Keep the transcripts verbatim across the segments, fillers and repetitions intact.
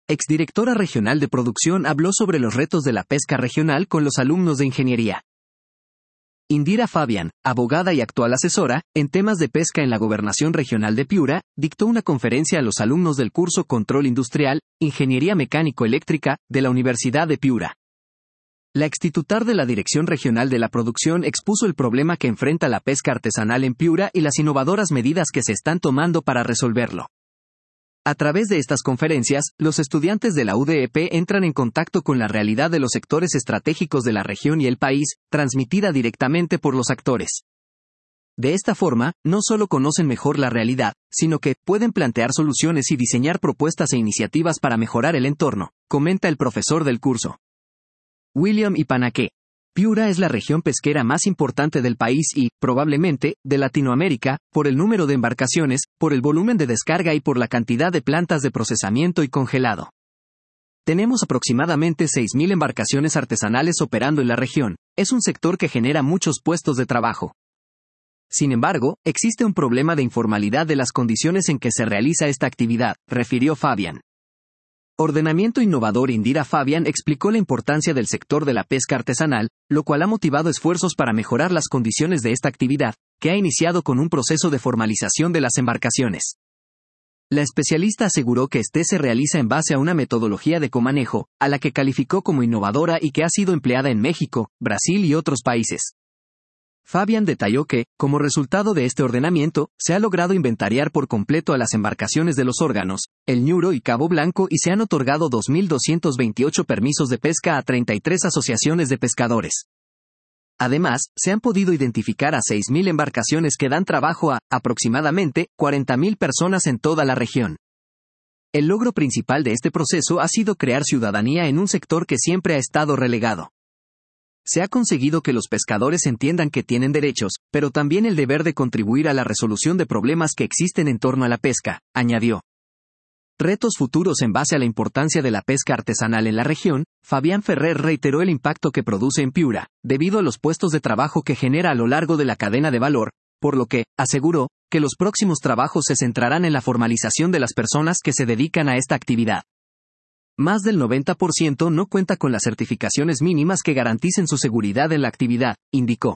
exdirectora regional de producción, habló sobre los retos de la pesca regional con los alumnos de ingeniería. Indira Fabian, abogada y actual asesora en temas de pesca en la Gobernación Regional de Piura, dictó una conferencia a los alumnos del curso Control Industrial, Ingeniería Mecánico-Eléctrica, de la Universidad de Piura. La extitular de la Dirección Regional de la Producción expuso el problema que enfrenta la pesca artesanal en Piura y las innovadoras medidas que se están tomando para resolverlo. A través de estas conferencias, los estudiantes de la U D E P entran en contacto con la realidad de los sectores estratégicos de la región y el país, transmitida directamente por los actores. De esta forma, no solo conocen mejor la realidad, sino que pueden plantear soluciones y diseñar propuestas e iniciativas para mejorar el entorno, comenta el profesor del curso. William Ipanaque. Piura es la región pesquera más importante del país y, probablemente, de Latinoamérica, por el número de embarcaciones, por el volumen de descarga y por la cantidad de plantas de procesamiento y congelado. Tenemos aproximadamente seis mil embarcaciones artesanales operando en la región. Es un sector que genera muchos puestos de trabajo. Sin embargo, existe un problema de informalidad de las condiciones en que se realiza esta actividad, refirió Fabian. Ordenamiento Innovador. Indira Fabian explicó la importancia del sector de la pesca artesanal, lo cual ha motivado esfuerzos para mejorar las condiciones de esta actividad, que ha iniciado con un proceso de formalización de las embarcaciones. La especialista aseguró que este se realiza en base a una metodología de comanejo, a la que calificó como innovadora y que ha sido empleada en México, Brasil y otros países. Fabian detalló que, como resultado de este ordenamiento, se ha logrado inventariar por completo a las embarcaciones de los órganos, el Ñuro y Cabo Blanco y se han otorgado dos mil doscientos veintiocho permisos de pesca a treinta y tres asociaciones de pescadores. Además, se han podido identificar a seis mil embarcaciones que dan trabajo a, aproximadamente, cuarenta mil personas en toda la región. El logro principal de este proceso ha sido crear ciudadanía en un sector que siempre ha estado relegado. Se ha conseguido que los pescadores entiendan que tienen derechos, pero también el deber de contribuir a la resolución de problemas que existen en torno a la pesca, añadió. Retos futuros. En base a la importancia de la pesca artesanal en la región, Fabián Ferrer reiteró el impacto que produce en Piura, debido a los puestos de trabajo que genera a lo largo de la cadena de valor, por lo que, aseguró, que los próximos trabajos se centrarán en la formalización de las personas que se dedican a esta actividad. Más del noventa por ciento no cuenta con las certificaciones mínimas que garanticen su seguridad en la actividad, indicó.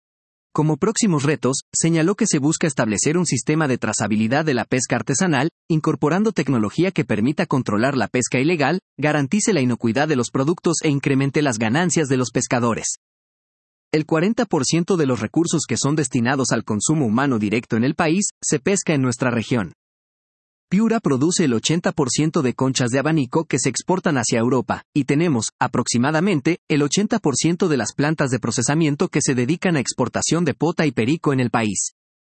Como próximos retos, señaló que se busca establecer un sistema de trazabilidad de la pesca artesanal, incorporando tecnología que permita controlar la pesca ilegal, garantice la inocuidad de los productos e incremente las ganancias de los pescadores. El cuarenta por ciento de los recursos que son destinados al consumo humano directo en el país, se pesca en nuestra región. Piura produce el ochenta por ciento de conchas de abanico que se exportan hacia Europa, y tenemos, aproximadamente, el ochenta por ciento de las plantas de procesamiento que se dedican a exportación de pota y perico en el país.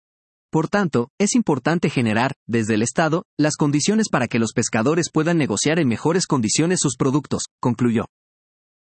Por tanto, es importante generar, desde el Estado, las condiciones para que los pescadores puedan negociar en mejores condiciones sus productos, concluyó.